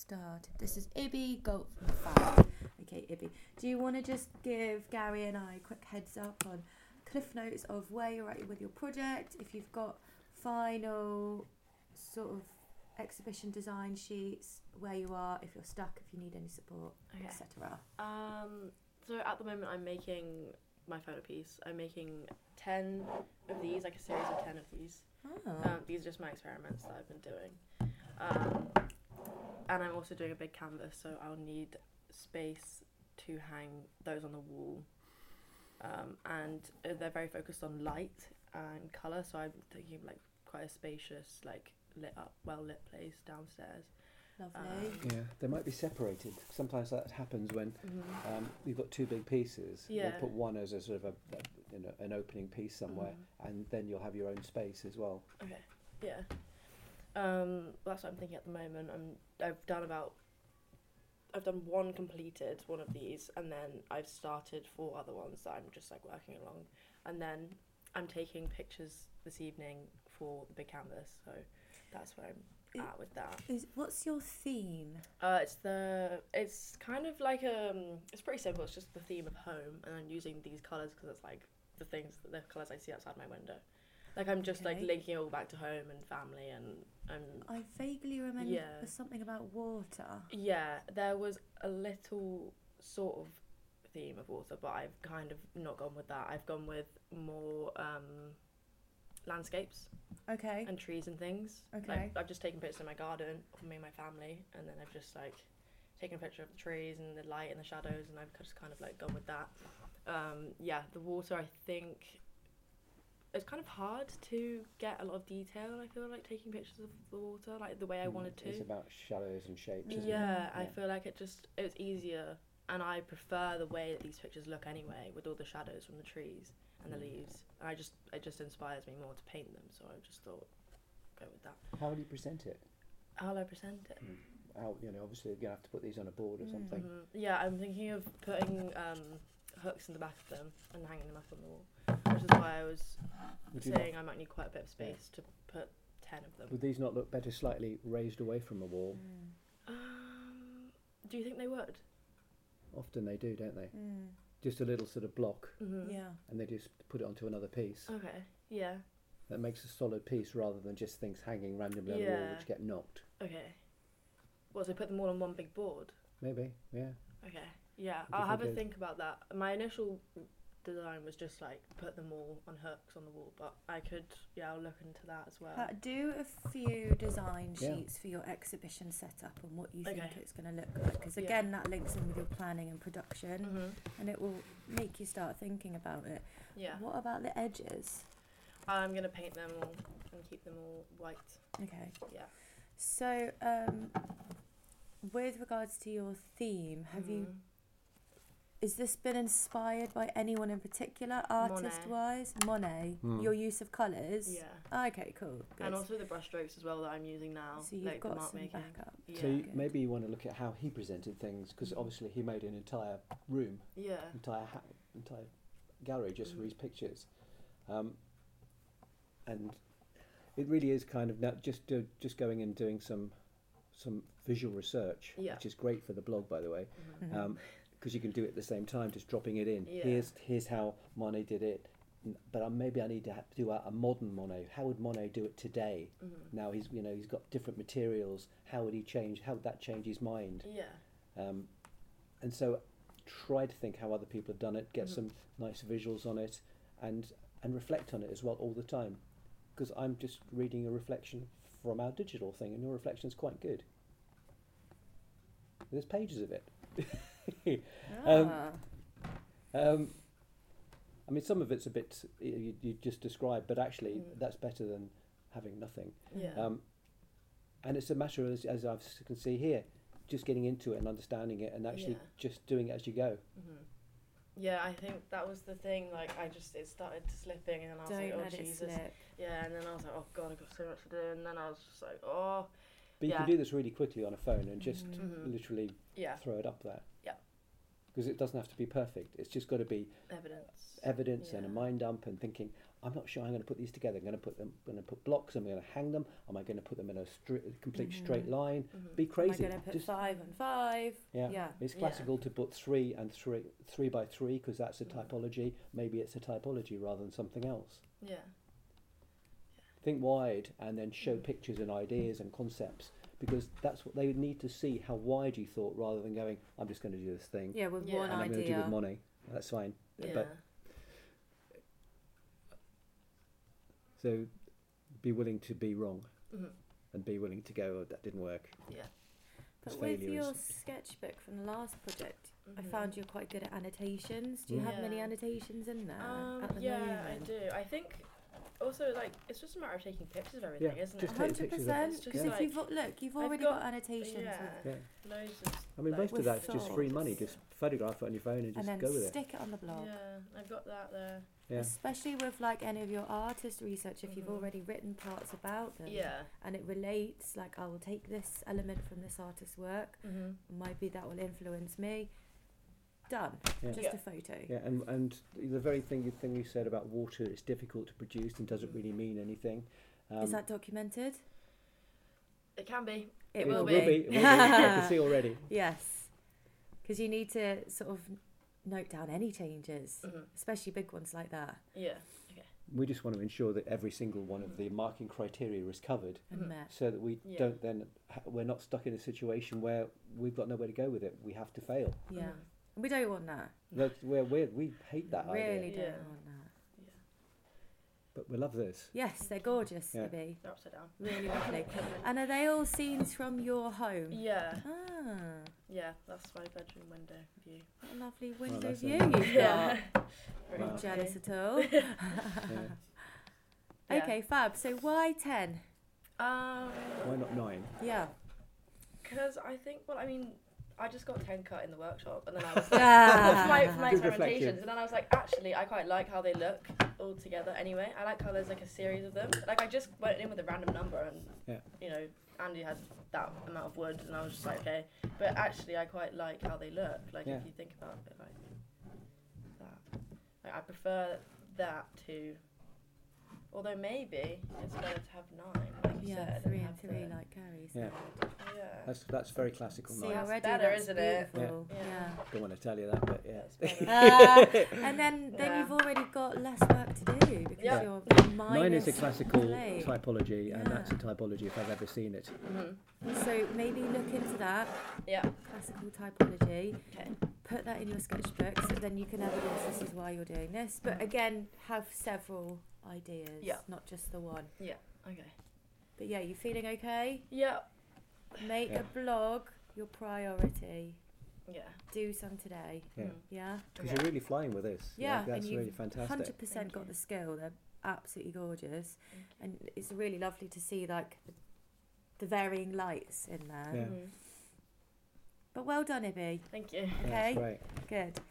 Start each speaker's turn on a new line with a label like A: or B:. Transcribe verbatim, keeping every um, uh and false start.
A: started. This is Ibby Goat from Five. Okay, Ibby, do you want to just give Gary and I a quick heads up on cliff notes of where you're at with your project, if you've got final sort of exhibition design sheets, where you are, if you're stuck, if you need any support,
B: okay.
A: et cetera.
B: Um, so at the moment I'm making my photo piece. I'm making ten of these, like a series of ten of these.
A: Oh.
B: Um, these are just my experiments that I've been doing. Um, and I'm also doing a big canvas, so I'll need space to hang those on the wall. Um, and uh, they're very focused on light and colour, so I'm thinking like quite a spacious, like lit up, well lit place downstairs.
A: Lovely.
B: Um,
C: Yeah, they might be separated. Sometimes that happens when
B: mm-hmm.
C: um, you've got two big pieces.
B: Yeah.
C: You'll put one as a sort of a, a you know, an opening piece somewhere,
B: Mm-hmm.
C: and then you'll have your own space as well.
B: Okay, yeah. Um, that's what I'm thinking at the moment. I'm, I've done about, I've done one completed, one of these, and then I've started four other ones that I'm just like working along. And then I'm taking pictures this evening for the big canvas, so that's where I'm at with that.
A: Is, what's your theme?
B: Uh, it's the, it's kind of like, um, it's pretty simple, it's just the theme of home, and I'm using these colours because it's like the things, the colours I see outside my window. Like I'm just
A: Okay.
B: like linking it all back to home and family and and
A: I vaguely remember
B: Yeah.
A: there's something about water.
B: yeah, there was a little sort of theme of water, but I've kind of not gone with that. I've gone with more um, landscapes
A: Okay.
B: and trees and things.
A: Okay.
B: Like, I've just taken pictures of my garden of me and my family, and then I've just like taken a picture of the trees and the light and the shadows, and I've just kind of like gone with that. Um, yeah, the water, I think it's kind of hard to get a lot of detail. I feel like taking pictures of the water, like the way I
C: Mm,
B: wanted to.
C: It's about shadows and shapes, isn't
B: Yeah,
C: it?
B: I feel like it just it's easier, and I prefer the way that these pictures look anyway, with all the shadows from the trees and the
C: Mm.
B: leaves. And I just it just inspires me more to paint them, so I just thought go with that.
C: How will you present it?
B: How will I present it?
C: How, you know, obviously you're going to have to put these on a board or
A: Mm.
C: something.
B: Mhm. Yeah, I'm thinking of putting um, hooks in the back of them and hanging them up on the wall, which is why I was
C: Would, you
B: saying
C: not,
B: I might need quite a bit of space to put ten of them.
C: would these not look better slightly raised away from a wall?
A: Mm.
B: Um, do you think they would?
C: Often they do, don't they?
A: Mm.
C: Just a little sort of block,
B: Mm-hmm.
A: Yeah.
C: and they just put it onto another piece.
B: Okay. Yeah.
C: That makes a solid piece rather than just things hanging randomly on the wall
B: Yeah.
C: which get knocked.
B: Okay. What, so put them all on one big board?
C: Maybe, yeah.
B: Okay. Yeah,
C: What do you
B: I'll have
C: think
B: a
C: is-
B: think about that. My initial design was just like put them all on hooks on the wall, but I could, yeah, I'll look into that as well.
A: Uh, do a few design
C: Yeah.
A: sheets for your exhibition setup and what you think
B: Okay.
A: it's going to look like, because
B: Yeah.
A: again that links in with your planning and production,
B: Mhm.
A: and it will make you start thinking about it.
B: Yeah.
A: What about the edges?
B: I'm gonna paint them all and keep them all white.
A: Okay.
B: Yeah.
A: So, um, with regards to your theme, have you
B: Mhm.
A: is this been inspired by anyone in particular, artist-wise? Monet.
C: Hmm.
A: Your use of colours.
B: Yeah.
A: Oh, okay, cool. Good.
B: And also the brushstrokes as well that I'm using now.
A: so you've
B: like the
A: got
B: mark
A: some
B: making.
A: backup.
B: Yeah.
C: So you,
A: Good.
C: maybe you want to look at how he presented things, because
B: Mhm.
C: obviously he made an entire room,
B: Yeah.
C: entire ha- entire gallery just for
B: Mhm.
C: his pictures, um, and it really is kind of now just do, just going and doing some some visual research,
B: Yeah.
C: which is great for the blog, by the way,
B: Mhm.
A: Mhm.
C: um, because you can do it at the same time, just dropping it in.
B: Yeah.
C: Here's here's how Monet did it, n- but uh, maybe I need to ha- do a, a modern Monet. How would Monet do it today?
B: Mhm.
C: Now he's you know he's got different materials. How would he change? How would that change his mind?
B: Yeah.
C: Um, and so try to think how other people have done it, get
B: Mhm.
C: some nice visuals on it, and and reflect on it as well all the time, because I'm just reading a reflection from our digital thing, and your reflection is quite good. There's pages of it. um,
A: Ah.
C: um, I mean, some of it's a bit you, you just described, but actually
B: Mm.
C: that's better than having nothing.
B: Yeah.
C: Um, and it's a matter, as, as I can see here, just getting into it and understanding it, and actually
B: Yeah.
C: just doing it as you go.
B: Mhm. Yeah, I think that was the thing. Like, I just it started slipping, and then I was
A: Don't
B: like, "Oh
A: let it
B: Jesus!"
A: slip.
B: Yeah, and then I was like, "Oh God, I've got so much to do," and then I was just like, "Oh."
C: But you
B: Yeah.
C: can do this really quickly on a phone and just
A: Mhm.
B: Mhm.
C: literally
B: Yeah.
C: throw it up there.
B: Yeah.
C: Because it doesn't have to be perfect. It's just got to be
B: Evidence.
C: evidence and a
B: Yeah.
C: mind dump and thinking, I'm not sure I'm going to put these together. I'm going to put them. I'm going to put blocks. I'm going to hang them. Am I going to put them in a stri- complete
A: Mhm.
C: straight line?
B: Mhm.
C: Be crazy.
A: Am I going to put
C: Just-
A: five and five?
C: yeah.
A: Yeah.
C: It's
B: Yeah.
C: classical to put three and three, three by three, because that's a
B: Mhm.
C: typology. Maybe it's a typology rather than something else.
B: Yeah.
C: Think wide and then show
B: Mhm.
C: pictures and ideas and concepts, because that's what they would need to see, how wide you thought, rather than going, I'm just going to do this thing
A: Yeah, with
B: Yeah.
A: one
C: and I'm going to do it
A: idea.
C: with money. That's fine.
B: Yeah.
C: But so be willing to be wrong
B: Mhm.
C: and be willing to go, oh, that didn't work.
B: Yeah.
A: But
C: It's
A: with
C: failure
A: your
C: is-
A: sketchbook from the last project, I
B: Mhm.
A: found you're quite good at annotations. Do you have many
B: Yeah.
A: annotations in there
B: Um,
A: at the
B: yeah,
A: moment?
B: I do. I think also like it's just a matter of taking pictures of everything,
C: Yeah,
B: isn't
C: just
B: it?
C: take
A: Hundred
C: pictures of
A: percent.
B: It's just
A: Because if
B: like-
A: you've got, look, you've
B: I've
A: already
B: got-
A: got, annotations,
B: Yeah.
A: with-
C: Yeah.
B: Loads of.
C: I mean,
B: like,
C: most of
A: with
C: that's just free money.
B: thoughts.
C: Just photograph it on your phone and
A: and
C: just
A: then
C: go with it.
A: stick it on the blog.
B: Yeah, I've got that there.
C: Yeah.
A: Especially with like any of your artist research, if you've
B: Mhm.
A: already written parts about them,
B: Yeah.
A: and it relates, like I will take this element from this artist's work,
B: Mm-hmm.
A: maybe that will influence me. Done.
C: Yeah.
A: Just
B: Yeah.
A: a photo.
C: Yeah, and and the very thing thing you said about water, it's difficult to produce and doesn't
B: Mm.
C: really mean anything. Um,
A: Is that documented?
B: It can be.
A: It,
B: It
A: will,
B: will
A: be.
C: It will be. It will be. I can see already.
A: Yes, because you need to sort of note down any changes,
B: Mm-hmm.
A: especially big ones like that,
B: Yeah.
C: We just want to ensure that every single one of the marking criteria is covered,
A: and
B: Mhm.
A: met.
C: so that we
B: Yeah.
C: don't then ha- we're not stuck in a situation where we've got nowhere to go with it. We have to fail.
A: Yeah,
B: Mhm.
A: and we don't want that.
C: That's where we we hate that
A: really
C: idea,
A: don't
B: Yeah.
A: want that.
C: but we love this.
A: Yes, they're gorgeous,
C: Yeah.
A: Ibby.
B: They're upside down.
A: Really lovely. And are they all scenes from your home?
B: Yeah.
A: Ah,
B: Yeah. That's my bedroom window view.
A: what a lovely window
C: that's
A: view
C: a-
A: you've
B: Yeah.
A: got.
B: Very
A: Not
C: Wow.
A: jealous
B: pretty.
A: at all.
C: Yeah.
B: Yeah.
A: Okay, fab. So why ten?
B: Um.
C: Why not nine?
A: Yeah.
B: Because I think, well, I mean, I just got ten cut in the workshop, and then I was like,
A: Ah.
B: for my, for my
C: Good
B: experimentations,
C: reflection.
B: and then I was like, actually, I quite like how they look all together. Anyway, I like how there's like a series of them. Like I just went in with a random number, and
C: Yeah.
B: you know, Andy had that amount of wood, and I was just like, okay. But actually, I quite like how they look. Like
C: Yeah.
B: if you think about it, like that. Like I prefer that to. Although maybe it's better to have nine, like you
A: Yeah,
B: said.
A: three
B: and
A: and
B: have
A: three,
B: the-
A: like Carrie
C: Yeah.
A: said.
B: Yeah.
C: That's that's very classical.
A: See,
C: Nine.
B: That's
A: already
B: better,
A: that's
B: isn't it?
A: beautiful.
B: Yeah.
A: Yeah.
C: Don't want to tell you that, but yeah.
B: That's better.
A: Uh, and then, then
B: Yeah.
A: you've already got less work to do because
B: Yeah.
A: you're
C: Nine is a
A: minus
C: classical
A: play.
C: typology, and
A: Yeah.
C: that's a typology if I've ever seen it.
B: Mhm.
A: So maybe look into that
B: Yeah.
A: classical typology.
B: Okay.
A: Put that in your sketchbook, so then you can evidence this is why you're doing this. But again, have several ideas,
B: Yeah.
A: not just the one.
B: Okay.
A: But yeah, you feeling okay?
B: Yeah.
A: Make
C: Yeah.
A: a blog your priority.
B: Yeah.
A: Do some today.
C: Yeah.
B: Mm.
A: Yeah.
C: Because
B: Okay.
C: you're really flying with this.
A: Yeah,
C: Like, that's
A: and you've
C: really fantastic.
A: Hundred percent
B: Thank
A: got
B: you.
A: the skill. They're absolutely gorgeous,
B: Thank you.
A: and it's really lovely to see like the, the varying lights in there.
C: Yeah.
B: Mhm.
A: But well done, Ibby.
B: Thank you.
C: Yeah,
A: Okay,
C: that's great.
A: good.